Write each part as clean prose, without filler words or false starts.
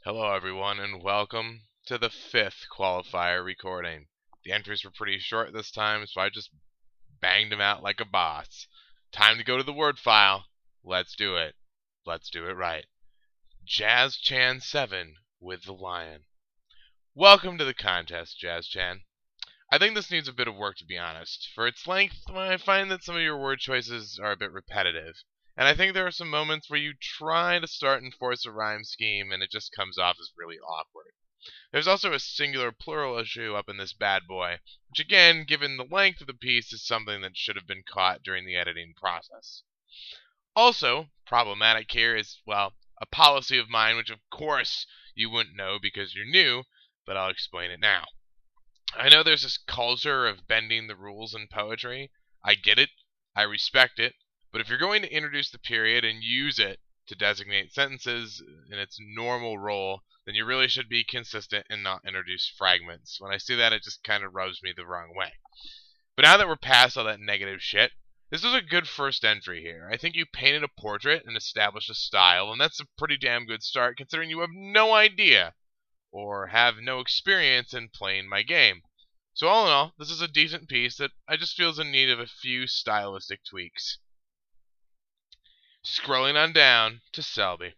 Hello everyone and welcome to the 5th qualifier recording. The entries were pretty short this time, so I just banged them out like a boss. Time to go to the word file. Let's do it. Let's do it right. Jazz Chan 7 with the lion. Welcome to the contest, Jazz Chan. I think this needs a bit of work, to be honest. For its length, I find that some of your word choices are a bit repetitive. And I think there are some moments where you try to start and force a rhyme scheme and it just comes off as really awkward. There's also a singular plural issue up in this bad boy, which again, given the length of the piece, is something that should have been caught during the editing process. Also, problematic here is, well, a policy of mine, which of course you wouldn't know because you're new, but I'll explain it now. I know there's this culture of bending the rules in poetry. I get it. I respect it. But if you're going to introduce the period and use it to designate sentences in its normal role, then you really should be consistent and not introduce fragments. When I see that, it just kind of rubs me the wrong way. But now that we're past all that negative shit, this was a good first entry here. I think you painted a portrait and established a style, and that's a pretty damn good start considering you have no idea or have no experience in playing my game. So all in all, this is a decent piece that I just feel is in need of a few stylistic tweaks. Scrolling on down to Selby.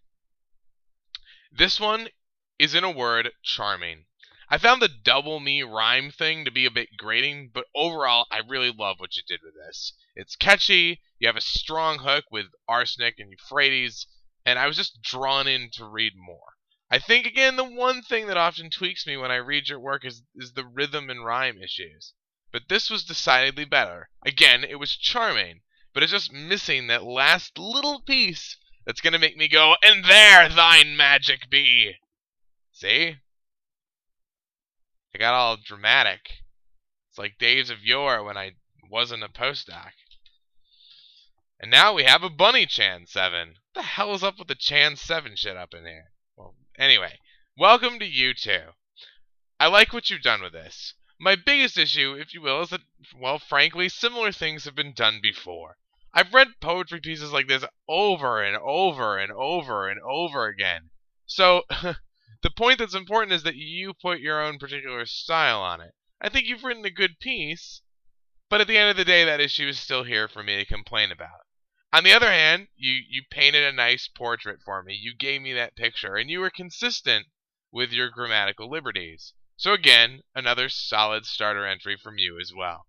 This one is, in a word, charming. I found the double me rhyme thing to be a bit grating, but overall I really love what you did with this. It's catchy, you have a strong hook with arsenic and Euphrates, and I was just drawn in to read more. I think, again, the one thing that often tweaks me when I read your work is the rhythm and rhyme issues. But this was decidedly better. Again, it was charming, but it's just missing that last little piece that's going to make me go, "And there thine magic be." See? I got all dramatic. It's like days of yore when I wasn't a postdoc. And now we have a Bunny Chan 7. What the hell is up with the Chan 7 shit up in here? Well, anyway, welcome to you too. I like what you've done with this. My biggest issue, if you will, is that, well, frankly, similar things have been done before. I've read poetry pieces like this over and over and over and over again. So, the point that's important is that you put your own particular style on it. I think you've written a good piece, but at the end of the day, that issue is still here for me to complain about. On the other hand, you painted a nice portrait for me. You gave me that picture, and you were consistent with your grammatical liberties. So again, another solid starter entry from you as well.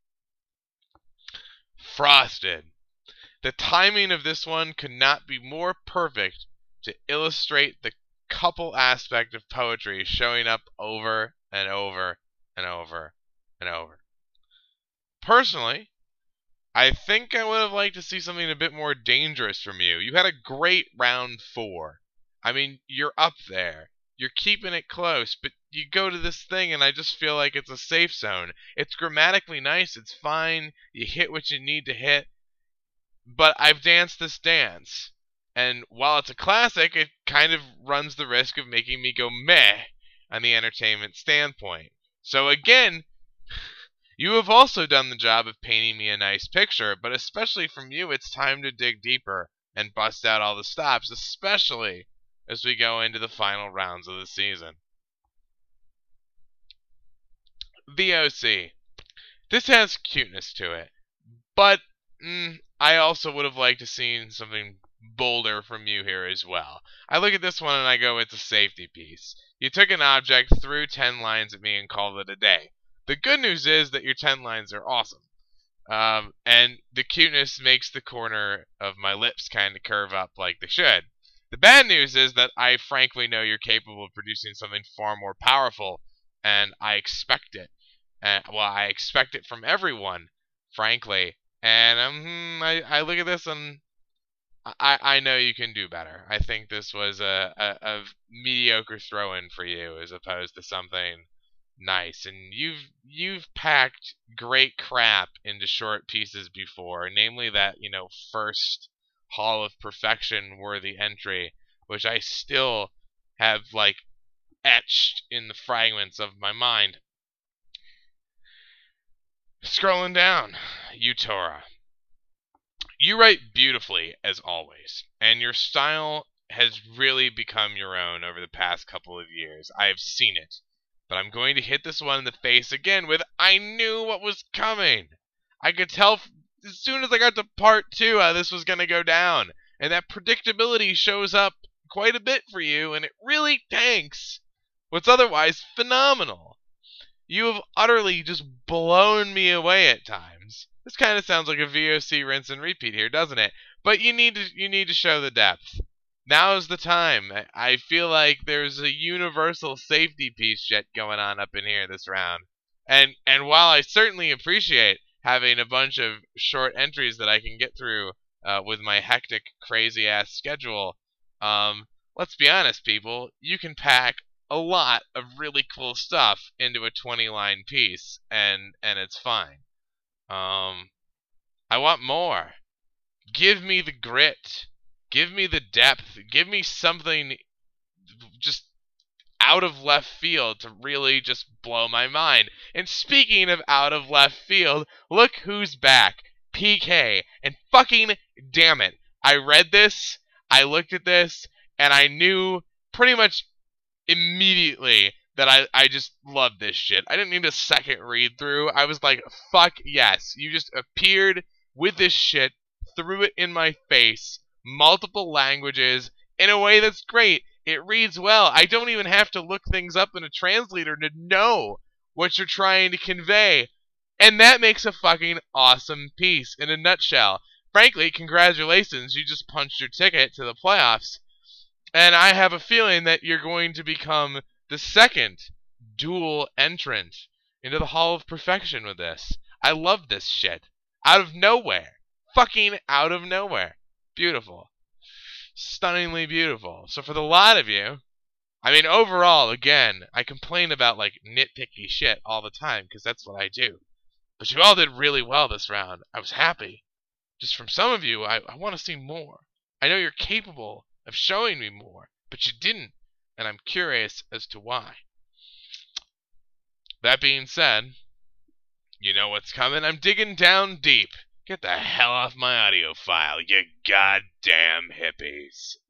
Frosted. The timing of this one could not be more perfect to illustrate the couple aspect of poetry showing up over and over and over and over. Personally, I think I would have liked to see something a bit more dangerous from you. You had a great round 4. I mean, you're up there. You're keeping it close, but you go to this thing and I just feel like it's a safe zone. It's grammatically nice, it's fine, you hit what you need to hit, but I've danced this dance. And while it's a classic, it kind of runs the risk of making me go meh on the entertainment standpoint. So again, you have also done the job of painting me a nice picture, but especially from you, it's time to dig deeper and bust out all the stops, especially as we go into the final rounds of the season. VOC. This has cuteness to it, but I also would have liked to see something bolder from you here as well. I look at this one and I go, it's a safety piece. You took an object, threw 10 lines at me, and called it a day. The good news is that your 10 lines are awesome. And the cuteness makes the corner of my lips kind of curve up like they should. The bad news is that I frankly know you're capable of producing something far more powerful, and I expect it. I expect it from everyone, frankly. And I look at this and I know you can do better. I think this was a mediocre throw-in for you as opposed to something nice. And you've packed great crap into short pieces before, namely that, first Hall of Perfection worthy entry, which I still have like etched in the fragments of my mind. Scrolling down, Utora. You write beautifully, as always, and your style has really become your own over the past couple of years. I have seen it. But I'm going to hit this one in the face again with I knew what was coming. I could tell as soon as I got to part 2 how this was going to go down. And that predictability shows up quite a bit for you, and it really tanks what's otherwise phenomenal. You have utterly just blown me away at times. This kind of sounds like a VOC rinse and repeat here, doesn't it? But you need to show the depth. Now's the time. I feel like there's a universal safety piece yet going on up in here this round. And while I certainly appreciate having a bunch of short entries that I can get through with my hectic, crazy-ass schedule, let's be honest, people, you can pack a lot of really cool stuff into a 20-line piece, and it's fine. I want more. Give me the grit. Give me the depth. Give me something just out of left field to really just blow my mind. And speaking of out of left field, look who's back. PK. And fucking damn it. I read this, I looked at this, and I knew pretty much immediately that I just loved this shit. I didn't need a second read through. I was like, fuck yes. You just appeared with this shit, threw it in my face, multiple languages, in a way that's great. It reads well. I don't even have to look things up in a translator to know what you're trying to convey. And that makes a fucking awesome piece in a nutshell. Frankly, congratulations. You just punched your ticket to the playoffs. And I have a feeling that you're going to become the second dual entrant into the Hall of Perfection with this. I love this shit. Out of nowhere. Fucking out of nowhere. Beautiful. Stunningly beautiful. So for the lot of you, I mean, overall, again, I complain about, like, nitpicky shit all the time, because that's what I do. But you all did really well this round. I was happy. Just from some of you, I want to see more. I know you're capable of showing me more, but you didn't, and I'm curious as to why. That being said, you know what's coming. I'm digging down deep. Get the hell off my audio file, you goddamn hippies.